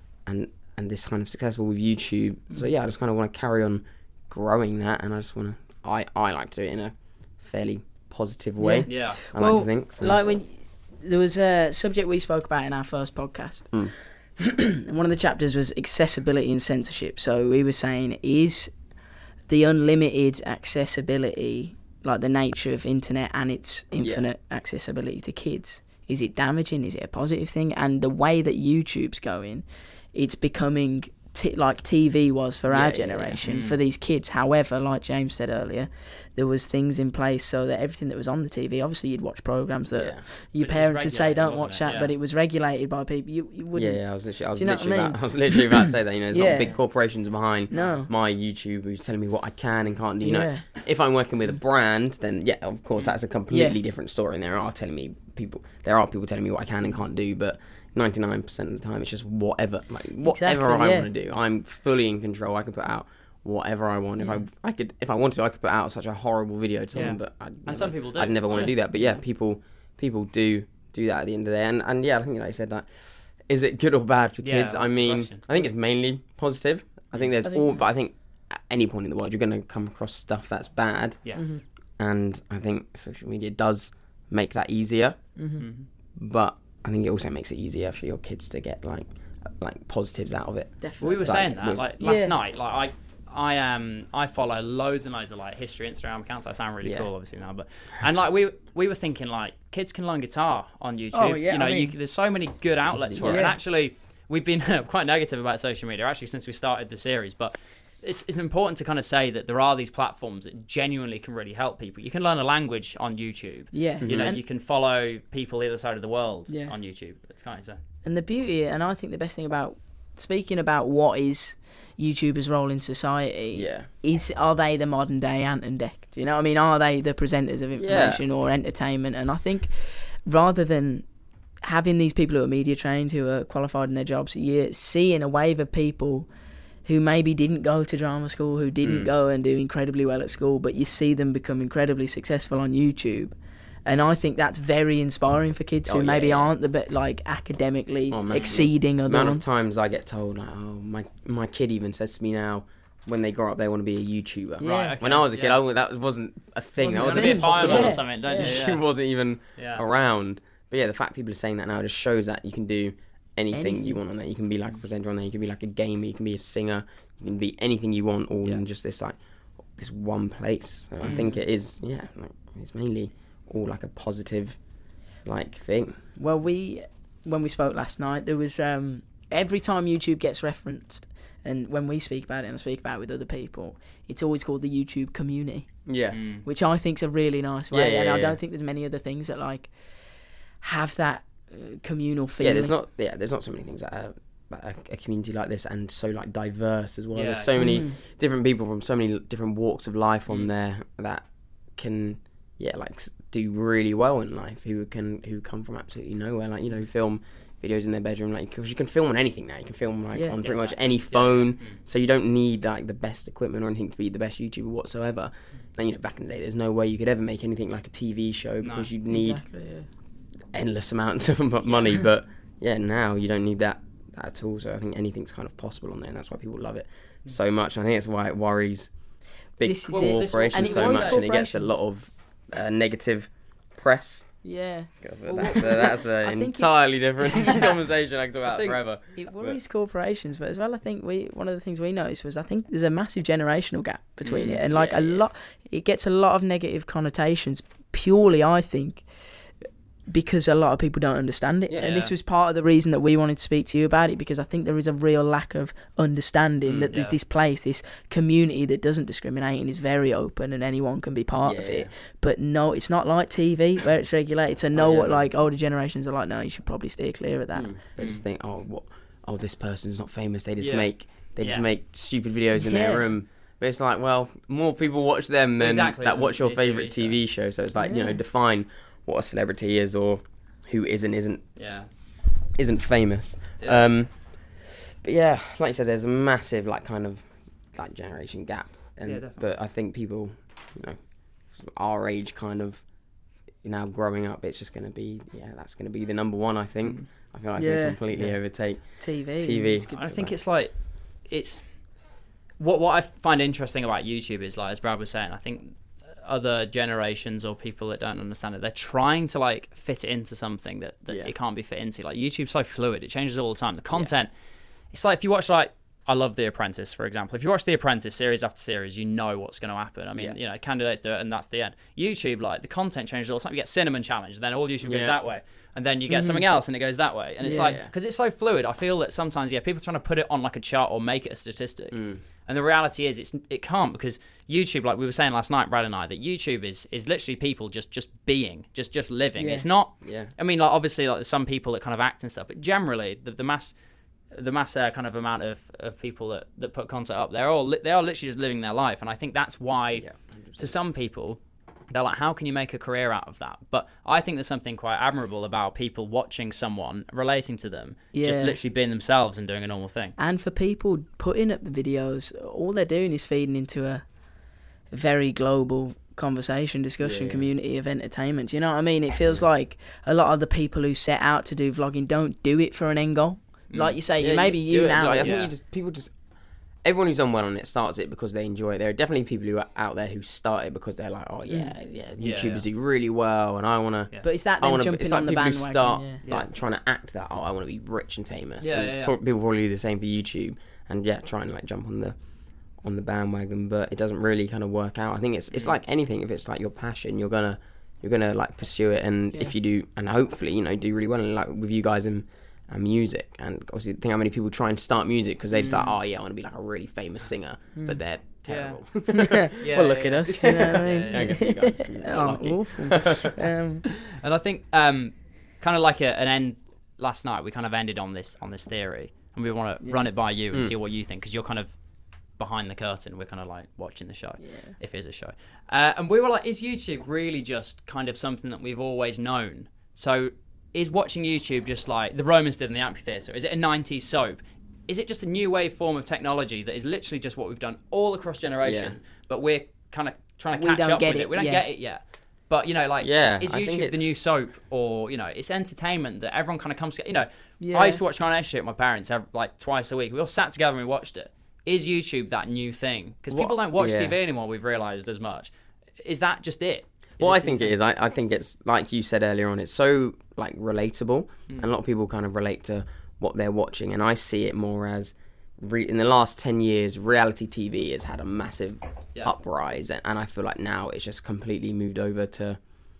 E: this kind of successful with YouTube. So I just kind of want to carry on growing that, and I just want to I like to do it in a fairly positive way. I like to think so.
C: Like, when there was a subject we spoke about in our first podcast, and one of the chapters was accessibility and censorship. So we were saying, is the unlimited accessibility, like the nature of internet and its infinite accessibility to kids, is it damaging? Is it a positive thing? And the way that YouTube's going, it's becoming like TV was for our generation, for these kids. However, like James said earlier, there was things in place so that everything that was on the TV, obviously you'd watch programs that your parents would say don't watch that, but it was regulated by people. You wouldn't.
E: I was literally about to say that. You know, there's not big corporations behind my YouTube who's telling me what I can and can't do. You know, if I'm working with a brand, then of course that's a completely different story. And there are people telling me what I can and can't do, but 99% of the time it's just whatever I want to do. I'm fully in control. I can put out whatever I want. If I wanted to, I could put out such a horrible video to someone, but
D: some people do.
E: I'd never want to do that. But people do that at the end of the day. And I think, like you said, that is it good or bad for kids? I mean, I think it's mainly positive. I think but I think at any point in the world you're going to come across stuff that's bad. And I think social media does make that easier. But I think it also makes it easier for your kids to get like positives out of it.
C: Definitely.
D: We were saying that last night. Like, I follow loads and loads of like history Instagram accounts. I sound really cool, obviously now, but and like we were thinking like kids can learn guitar on YouTube.
C: Oh, yeah,
D: you know,
C: I mean,
D: there's so many good outlets for it. And actually, we've been quite negative about social media actually since we started the series, but it's important to kind of say that there are these platforms that genuinely can really help people. You can learn a language on YouTube.
C: Yeah.
D: You know, you can follow people the other side of the world
C: Yeah.
D: on YouTube. It's kind of so.
C: And the beauty, and I think the best thing about speaking about what is YouTubers' role in society, are they the modern day Ant and Dec? Do you know what I mean? Are they the presenters of information or entertainment? And I think rather than having these people who are media trained, who are qualified in their jobs, you're seeing a wave of people who maybe didn't go to drama school, who didn't go and do incredibly well at school, but you see them become incredibly successful on YouTube. And I think that's very inspiring for kids who maybe aren't the bit like academically exceeding other
E: ones. The amount of times I get told, like, my kid even says to me now, when they grow up, they want to be a YouTuber.
C: Yeah. Right,
D: okay.
E: When I was a kid, that wasn't a thing. That wasn't
D: be a fireball
E: impossible.
D: or something, don't you?
E: It wasn't even around. But yeah, the fact people are saying that now just shows that you can do anything you want on there. You can be like a presenter on there. You can be like a gamer. You can be a singer. You can be anything you want, all in just this one place. So I think it is. Yeah, like, it's mainly all like a positive thing.
C: Well, when we spoke last night, there was every time YouTube gets referenced, and when we speak about it and I speak about it with other people, it's always called the YouTube community.
E: Yeah.
C: Which I think's a really nice way,
E: Yeah,
C: and I don't think there's many other things that like have that communal feeling.
E: There's not so many things that are a community like this and so like diverse as well.
D: Yeah,
E: There's so many different people from so many different walks of life on there that can do really well in life, who come from absolutely nowhere, like, you know, film videos in their bedroom, like, because you can film on anything now. You can film on pretty much any phone, so you don't need like the best equipment or anything to be the best YouTuber whatsoever. And, you know, back in the day, there's no way you could ever make anything like a TV show because you'd need endless amounts of money. But yeah, now you don't need that at all. So I think anything's kind of possible on there, and that's why people love it so much. And I think that's why it worries big corporations so much, and it gets a lot of negative press.
C: Yeah.
E: That's an entirely different conversation I can talk about forever.
C: It worries corporations, but as well, I think one of the things we noticed was I think there's a massive generational gap between it, and like it gets a lot of negative connotations purely, I think, because a lot of people don't understand it. And this was part of the reason that we wanted to speak to you about it, because I think there is a real lack of understanding that there's this place, this community that doesn't discriminate and is very open and anyone can be part of it. But no, it's not like TV where it's regulated. So what like older generations are like, no, you should probably steer clear of that.
E: They just think, this person's not famous. They just make stupid videos in their room. But it's like, well, more people watch them than that watch your favourite TV show. So it's like, you know, define what a celebrity is or who isn't famous. But yeah, like you said, there's a massive generation gap, but I think people, you know, our age kind of now growing up, it's just going to be that's going to be the number one. I think I feel like it's going to completely overtake TV.
D: I think it's what I find interesting about YouTube is, like, as Brad was saying, I think other generations or people that don't understand it, they're trying to like fit it into something that it can't be fit into. Like, YouTube's so fluid, it changes all the time. The content, it's like if you watch, like, I love The Apprentice, for example. If you watch The Apprentice series after series, you know what's going to happen. I mean, you know, candidates do it and that's the end. YouTube, like, the content changes all the time. You get Cinnamon Challenge, then all YouTube goes that way, and then you get something else and it goes that way. And it's because it's so fluid, I feel that sometimes people are trying to put it on like a chart or make it a statistic. And the reality is it can't, because YouTube, like we were saying last night, Brad and I, that YouTube is literally people just being, just living. It's not, I mean, like, obviously, like, there's some people that kind of act and stuff, but generally the mass kind of amount of people that put content up, they are literally just living their life. And I think that's why to some people, they're like, how can you make a career out of that? But I think there's something quite admirable about people watching someone, relating to them, just literally being themselves and doing a normal thing.
C: And for people putting up the videos, all they're doing is feeding into a very global discussion community of entertainment. You know what I mean? It feels like a lot of the people who set out to do vlogging don't do it for an end goal. Like you say,
E: I think everyone who's done well on it starts it because they enjoy it. There are definitely people who are out there who start it because they're like, YouTubers do really well, and I want to.
C: But is that them jumping on the bandwagon?
E: People who start like trying to act that, I want to be rich and famous. People probably do the same for YouTube, and trying to like jump on on the bandwagon, but it doesn't really kind of work out. I think it's like anything. If it's like your passion, you're gonna like pursue it, and if you do, and hopefully do really well. And like with you guys and music, and obviously think how many people try and start music because they just like, oh yeah, I want to be like a really famous singer, but they're terrible.
C: Well, look at us. You know what I mean?
E: I guess you guys are
C: Awful.
D: And I think kind of like an end last night, we kind of ended on this theory, and we want to run it by you and see what you think, because you're kind of behind the curtain. We're kind of like watching the show, if it is a show. And we were like, is YouTube really just kind of something that we've always known? So is watching YouTube just like the Romans did in the amphitheatre? Is it a 90s soap? Is it just a new wave form of technology that is literally just what we've done all across generation, but we're kind of trying to catch up with it? We don't get it yet. But, is YouTube the new soap? Or, it's entertainment that everyone kind of comes together. I used to watch Trying to Shit with my parents like twice a week. We all sat together and we watched it. Is YouTube that new thing? Because people don't watch TV anymore, we've realised as much. Is that just it?
E: Well, I think it is. I think it's, like you said earlier on, it's so, like, relatable. And a lot of people kind of relate to what they're watching. And I see it more as, in the last 10 years, reality TV has had a massive uprise. And I feel like now it's just completely moved over to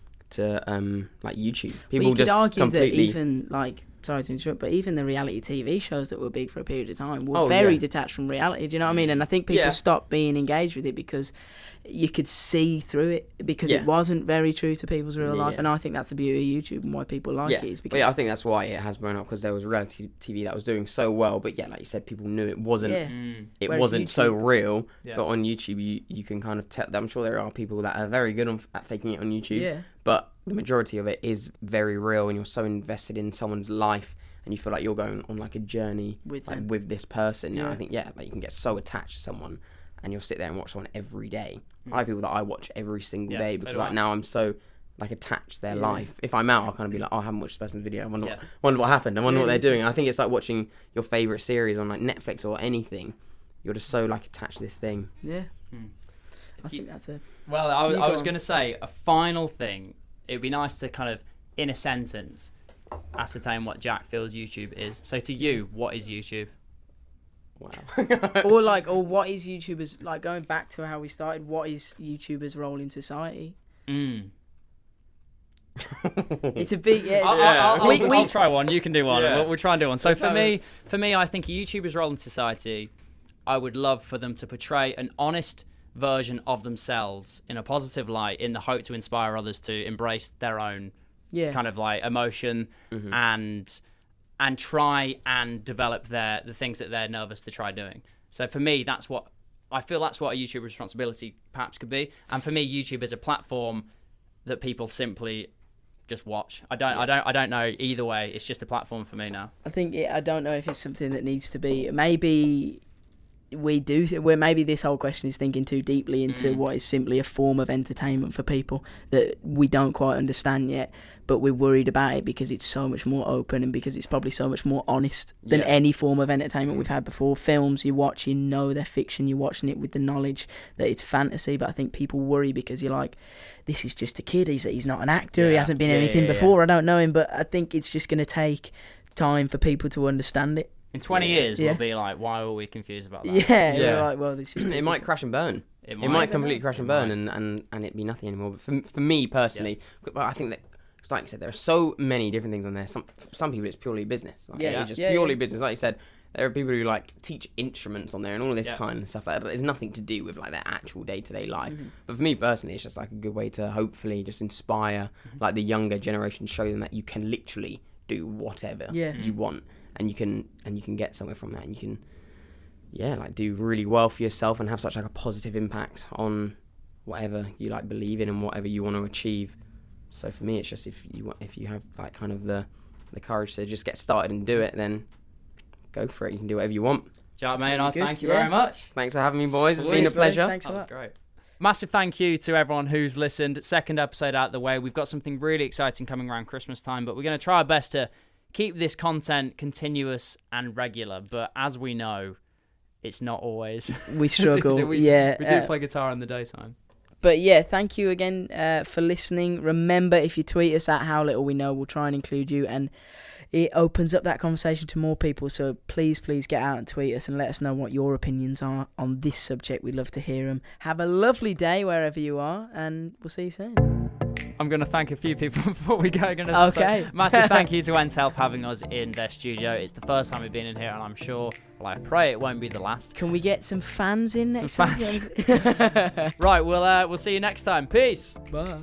E: like YouTube. People
C: you could
E: just
C: argue
E: completely...
C: that even, like, sorry to interrupt, but even the reality TV shows that were big for a period of time were very detached from reality. Do you know what I mean? And I think people stopped being engaged with it because you could see through it, because it wasn't very true to people's real life. And I think that's the beauty of YouTube and why people like it. Is because
E: I think that's why it has blown up, because there was reality TV that was doing so well, but like you said, people knew it wasn't it wasn't so real. But on YouTube, you can kind of tell. I'm sure there are people that are very good at faking it on YouTube, but the majority of it is very real, and you're so invested in someone's life, and you feel like you're going on like a journey with this person. I think like you can get so attached to someone, and you'll sit there and watch someone every day. I have people that I watch every single day because like now I'm so like attached to their life. If I'm out, I'll kind of be like, oh, I haven't watched this person's video. I wonder what happened. I wonder what they're doing. And I think it's like watching your favourite series on like Netflix or anything. You're just so like attached to this thing.
C: Yeah. I think that's it.
D: Well, I was going to say a final thing. It would be nice to kind of, in a sentence, ascertain what Jack feels YouTube is. So to you, what is YouTube?
E: Wow.
C: or what is YouTubers, like going back to how we started, what is YouTubers' role in society? It's a big
D: I'll try one, you can do one. We'll try and do one. So for me I think YouTubers' role in society, I would love for them to portray an honest version of themselves in a positive light, in the hope to inspire others to embrace their own kind of like emotion and try and develop the things that they're nervous to try doing. So for me, that's what I feel, that's what a YouTuber's responsibility perhaps could be. And for me, YouTube is a platform that people simply just watch. I don't know either way. It's just a platform for me now.
C: I don't know if it's something that needs to be. Maybe we do. Where maybe this whole question is thinking too deeply into what is simply a form of entertainment for people that we don't quite understand yet, but we're worried about it because it's so much more open and because it's probably so much more honest than any form of entertainment we've had before. Films you watch, they're fiction, you're watching it with the knowledge that it's fantasy, but I think people worry because you're like, this is just a kid, he's not an actor, he hasn't been anything before, I don't know him, but I think it's just going to take time for people to understand it.
D: In 20 years, we'll be like, why were we confused about that?
C: We're like, well, this is...
E: It might crash and burn. It might completely crash and burn, and it be nothing anymore. But for me personally, I think that, like you said, there are so many different things on there. Some people, it's purely business. It's just purely business. Like you said, there are people who like teach instruments on there and all of this kind of stuff. Like that. There's nothing to do with like their actual day-to-day life. But for me personally, it's just like a good way to hopefully just inspire like the younger generation, show them that you can literally do whatever you want. And you can get somewhere from that, and you can, like do really well for yourself and have such like a positive impact on whatever you like believe in and whatever you want to achieve. So for me, it's just if you have like kind of the courage to just get started and do it, then go for it. You can do whatever you want.
D: Jack Maynard, thank you very much.
E: Thanks for having me, boys. It's been a pleasure.
C: Thanks a lot.
D: That was great. Massive thank you to everyone who's listened. Second episode out of the way. We've got something really exciting coming around Christmas time, but we're going to try our best to keep this content continuous and regular, but as we know, it's not always.
C: We struggle.
D: We do play guitar in the daytime.
C: But yeah, thank you again for listening. Remember, if you tweet us at How Little We Know, we'll try and include you, and it opens up that conversation to more people. So please get out and tweet us and let us know what your opinions are on this subject. We'd love to hear them. Have a lovely day wherever you are, and we'll see you soon.
D: I'm going to thank a few people before we go.
C: Okay.
D: Massive thank you to Ents Health having us in their studio. It's the first time we've been in here, and I'm sure, well, I pray it won't be the last.
C: Can we get some fans in next time?
D: Right, we'll see you next time. Peace.
C: Bye.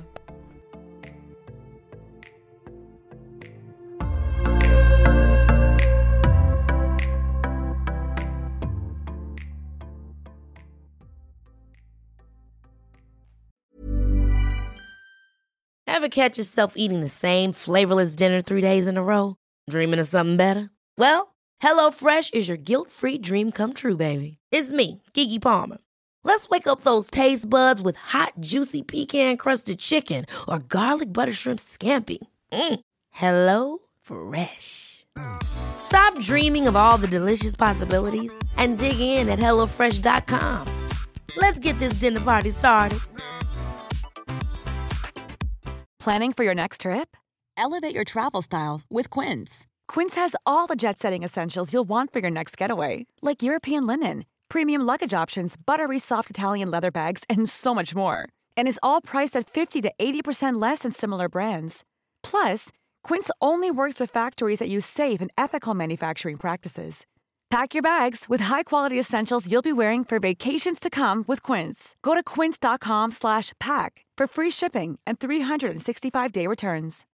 A: Ever catch yourself eating the same flavorless dinner 3 days in a row? Dreaming of something better? Well, HelloFresh is your guilt-free dream come true, baby. It's me, Keke Palmer. Let's wake up those taste buds with hot, juicy pecan-crusted chicken or garlic butter shrimp scampi. Hello Fresh. Stop dreaming of all the delicious possibilities and dig in at HelloFresh.com. Let's get this dinner party started.
F: Planning for your next trip? Elevate your travel style with Quince. Quince has all the jet-setting essentials you'll want for your next getaway, like European linen, premium luggage options, buttery soft Italian leather bags, and so much more. And is all priced at 50 to 80% less than similar brands. Plus, Quince only works with factories that use safe and ethical manufacturing practices. Pack your bags with high-quality essentials you'll be wearing for vacations to come with Quince. Go to quince.com/pack for free shipping and 365-day returns.